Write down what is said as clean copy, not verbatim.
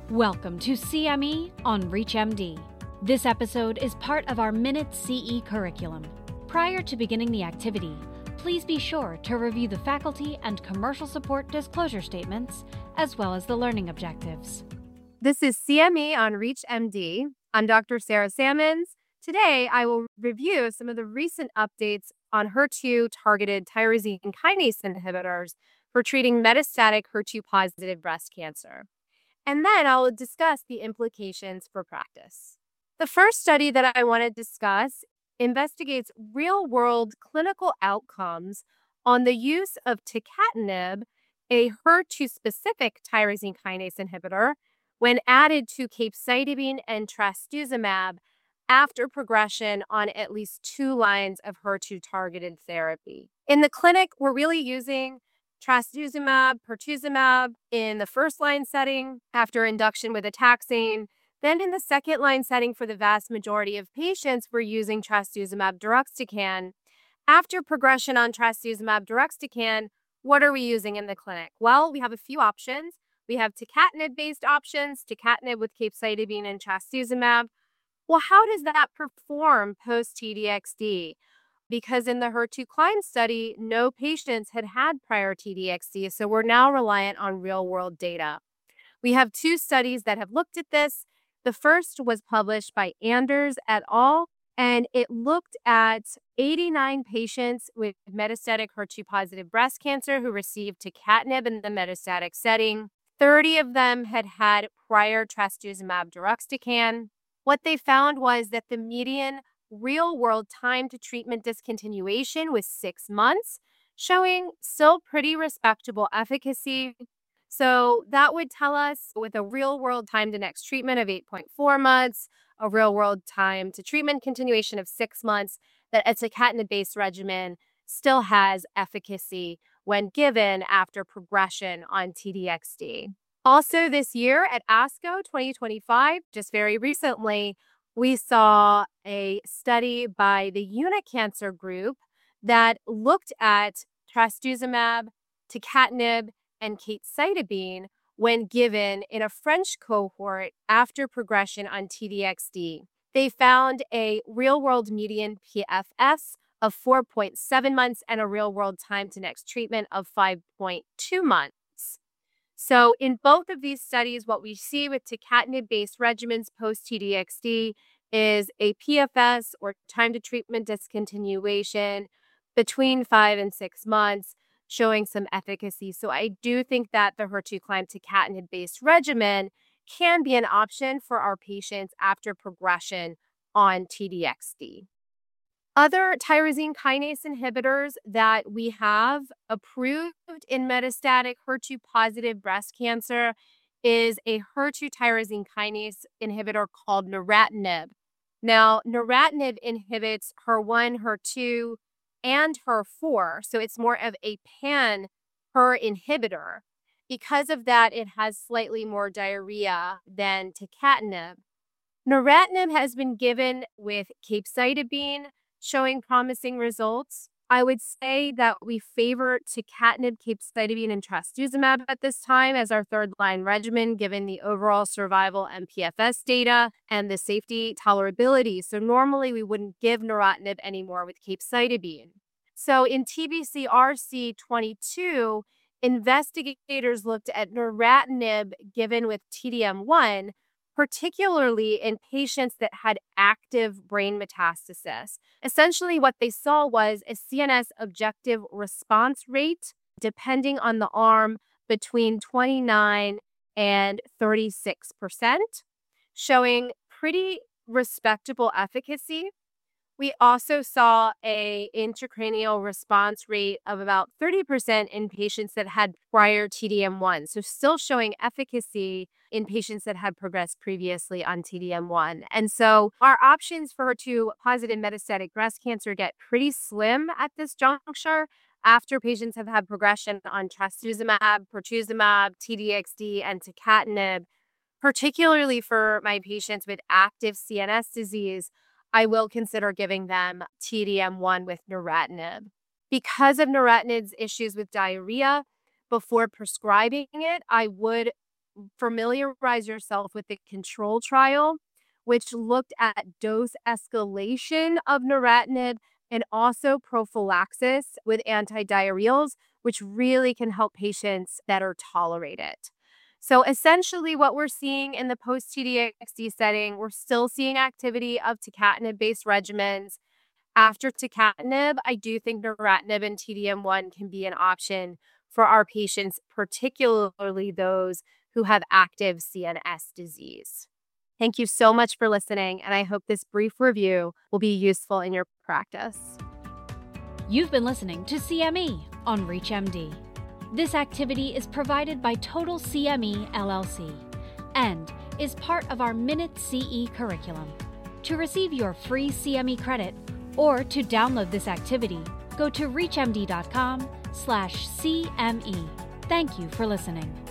Welcome to CME on ReachMD. This episode is part of our Minute CE curriculum. Prior to beginning the activity, please be sure to review the faculty and commercial support disclosure statements, as well as the learning objectives. This is CME on ReachMD. I'm Dr. Sarah Sammons. Today, I will review some of the recent updates on HER2-targeted tyrosine kinase inhibitors for treating metastatic HER2-positive breast cancer. And then I'll discuss the implications for practice. The first study that I want to discuss investigates real-world clinical outcomes on the use of tucatinib, a HER2-specific tyrosine kinase inhibitor, when added to capecitabine and trastuzumab after progression on at least 2 lines of HER2-targeted therapy. In the clinic, we're really using trastuzumab, pertuzumab in the first-line setting after induction with a taxane. Then in the second-line setting for the vast majority of patients, we're using trastuzumab deruxtecan. After progression on trastuzumab deruxtecan, what are we using in the clinic? Well, we have a few options. We have tucatinib-based options, tucatinib with capecitabine and trastuzumab. Well, how does that perform post-TDXD? Because in the HER2CLIMB study, no patients had prior TDXD, so we're now reliant on real-world data. We have 2 studies that have looked at this. The first was published by Anders et al., and it looked at 89 patients with metastatic HER2-positive breast cancer who received tucatinib in the metastatic setting. 30 of them had prior trastuzumab deruxtecan. What they found was that the median real-world time to treatment discontinuation was 6 months, showing still pretty respectable efficacy. So that would tell us, with a real-world time to next treatment of 8.4 months, a real-world time to treatment continuation of 6 months, that a tucatinib-based regimen still has efficacy when given after progression on TDXD. Also this year at ASCO 2025, just very recently, we saw a study by the Unicancer group that looked at trastuzumab, tucatinib, and capecitabine when given in a French cohort after progression on TDXD. They found a real-world median PFS of 4.7 months and a real-world time to next treatment of 5.2 months. So in both of these studies, what we see with tucatinib-based regimens post-TDXD is a PFS, or time to treatment discontinuation, between 5 and 6 months, showing some efficacy. So I do think that the HER2CLIMB tucatinib-based regimen can be an option for our patients after progression on TDXD. Other tyrosine kinase inhibitors that we have approved in metastatic HER2-positive breast cancer is a HER2 tyrosine kinase inhibitor called neratinib. Now, neratinib inhibits HER1, HER2, and HER4, so it's more of a pan-HER inhibitor. Because of that, it has slightly more diarrhea than tucatinib. Neratinib has been given with capecitabine, showing promising results. I would say that we favor tucatinib, capecitabine, and trastuzumab at this time as our third-line regimen, given the overall survival and PFS data and the safety tolerability. So normally we wouldn't give neratinib anymore with capecitabine. So in TBC-RC 22, investigators looked at neratinib given with T-DM1, particularly in patients that had active brain metastasis. Essentially, what they saw was a CNS objective response rate, depending on the arm, between 29 and 36%, showing pretty respectable efficacy. We also saw an intracranial response rate of about 30% in patients that had prior T-DM1, so still showing efficacy in patients that had progressed previously on T-DM1. And so our options for HER2-positive metastatic breast cancer get pretty slim at this juncture after patients have had progression on trastuzumab, pertuzumab, TDXD, and tucatinib. Particularly for my patients with active CNS disease, I will consider giving them T-DM1 with neratinib. Because of neratinib's issues with diarrhea, before prescribing it, I would familiarize yourself with the control trial, which looked at dose escalation of neratinib and also prophylaxis with antidiarrheals, which really can help patients better tolerate it. So essentially what we're seeing in the post-T-DXd setting, we're still seeing activity of tucatinib-based regimens. After tucatinib, I do think neratinib and T-DM1 can be an option for our patients, particularly those who have active CNS disease. Thank you so much for listening, and I hope this brief review will be useful in your practice. You've been listening to CME on ReachMD. This activity is provided by Total CME LLC and is part of our Minute CE curriculum. To receive your free CME credit or to download this activity, go to reachmd.com/CME. Thank you for listening.